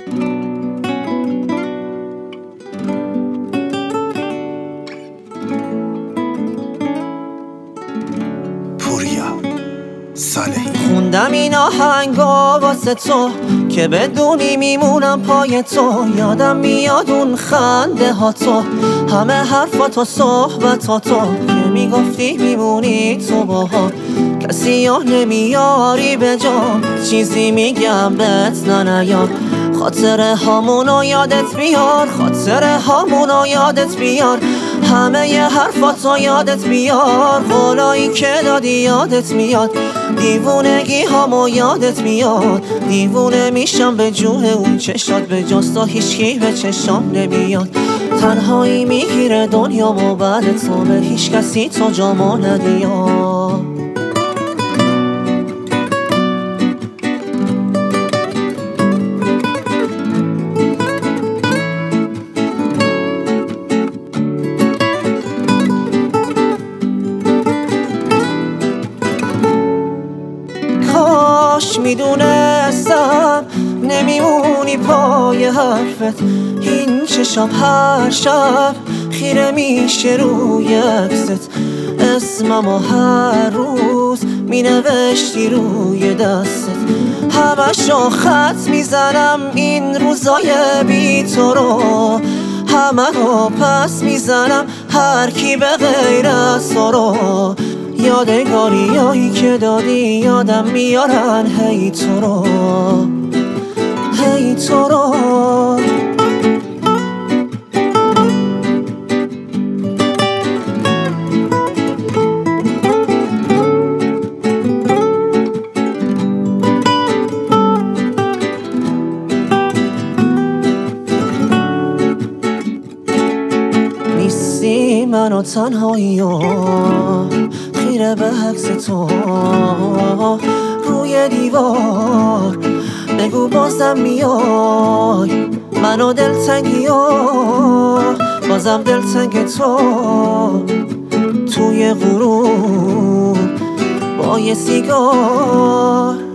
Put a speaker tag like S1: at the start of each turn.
S1: خوندم این آهنگا واسه تو که بدونی میمونم پای تو. یادم میاد اون خنده ها تو، همه حرفات و صحبتاتو که میگفتی میمونی تو باها. کسی ها نمیاری به جا، چیزی میگم بهت نیار. خاطره هامونو یادت بیار، خاطره هامونو یادت بیار. همه ی حرفاتو یادت بیار، قولایی که دادی یادت میاد. دیوونگی هامو یادت میاد، دیوونه میشم به جون اون چشات. به جز تو هیچکی به چشام نمیاد. تنهایی میگیره دنیامو بعد تو، به هیچ کسی تو جامو ندیاد. کاش میدونستم نمیمونی پای حرفت. این چشام هر شب خیره میشه روی عکست. اسممو هر روز مینوشتی روی دستت. همشو خط میزنم این روزای بی تو رو، همه رو پس میزنم هر کی به غیر از تو رو. یادگاریایی که دادی یادم میارن هی تو رو، هی تو رو. نیستی منو تنهایی و خیره به عکس تو روی دیوار. بگو بازم میای منو دلتنگی و بازم دلتنگ تو. توی غروب با یه سیگار